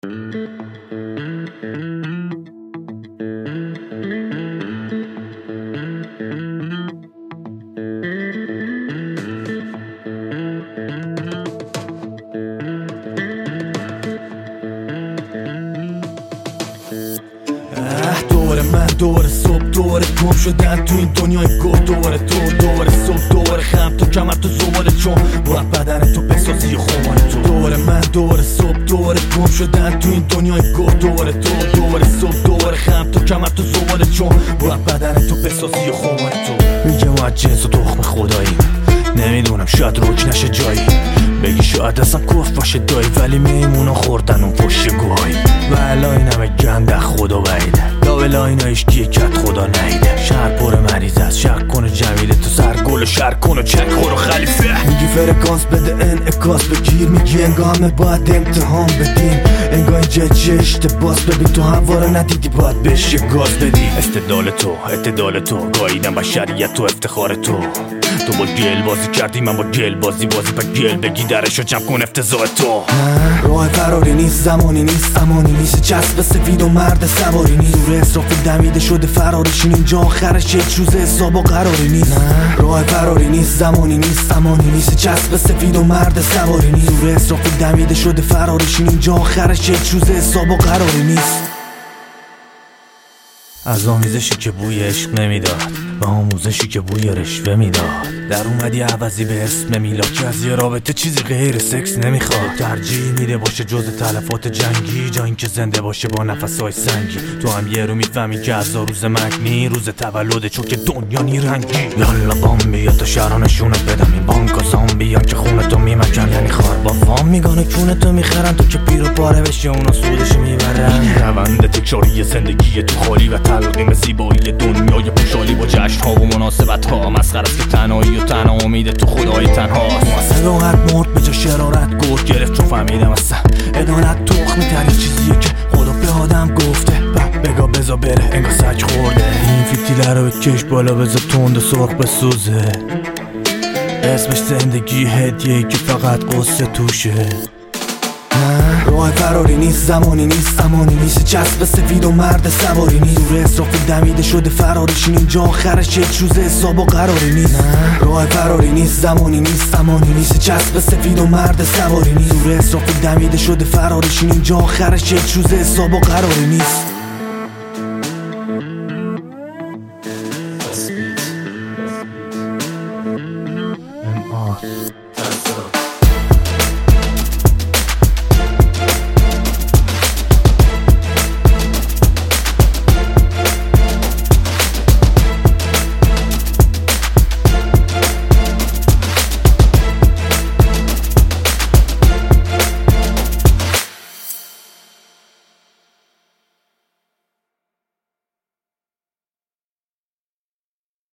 دوباره من دوباره صبح دوباره گم شدن تو این دنیای گل دوباره تو دوباره صبح دوباره خم تو کمر تو زباله چون باید بدن تو بسازی خمار تو دوباره من دوباره صبح دوباره گم شدن تو این دنیای گل دوباره تو دوباره صبح دوباره خم تو کمر تو زباله چون باید بدن تو بسازی خمار تو میگه ما از جنس و تخم خداییم نمیدونم شاید روک نشه جایی بگی شاید اصلا کف باشه دایی ولی میمونا خوردن اون پشت گوهایی و الان همه گنده خدا بعیده لاولا اینا ایشگیه کت خدا نیده شهر پر مریض است شک کنه جمیله تو سر گل و شر کن و چک خورو خلیفه میگی فرکانس بده انعکاس بگیر میگی انگاه همه باید امتحان بدیم انگاه اینجا چه اشتباس ببین تو هوا رو ندیدی باید بهش گاز بدی اعتدال تو گاییدن بشریت و افتخار تو با گل بازی کردی من با گل بازی با گل بگی درشو جمع کن افتضاح تو راه فراری نیست زمانی نیست امانی نیست چسب سفید و مرد سواری نیست دور اسرافیل دمیده شده فرارشین اینجا آخرش یک روز حساب و قراری نیست راه فراری نیست زمانی نیست امانی نیست چسب سفید و مرد سواری نیست دور اسرافیل دمیده شده فرارشین اینجا آخرش یک روز حساب و قراری نیست از آمیزشی که بوی عشق نمیداد و آموزشی که بوی رشوه میداد در اومدی عوضی به اسم میلاد که از یه رابطه چیزی غیر سکس نمیخواد ترجیح میده باشه جز تلفات جنگی جا اینکه زنده باشه با نفسهای سنگی تو هم یه رو میفهمی که از روز مگنی روز تولد چون که دنیا نیرنگی یالا بام بیا تا شرانشونت بدم این بانکا زامبیان که خونتو میمکن یعنی خار با فام میگانه کونتو میخرن تو که پیر و پاره بشی اونا سودش میبرن روند تکراری زندگی تو خالی و تلقیم زیبایی دنیای پوشالی با جشن‌ها و مناسبت‌ها مسخره است که تنهایی و تنها امید تو خدای تنهاست صداقت مرد به جا شرارت گرد گرفت چون فهمیدم اصلا عدالت تخمی ترین چیزیه که خدا به آدم گفته بگا بزا بره انگار سگ خورده این فیتیله رو بکش بالا بزا تند و سرخ بسوزه اسمش زندگی هدیه‌ای که فقط قصه توشه راه فراری نیست زمانی نیست امانی نیست چسب سفید و مرد سواری نیست دور اسرافیل دمیده شده فرارشین اینجا آخرش یک روز حساب و قراری نیست راه فراری نیست زمانی نیست امانی نیست چسب سفید و مرد سواری نیست دور اسرافیل دمیده شده فرارشین اینجا آخرش یک روز حساب و قراری نیست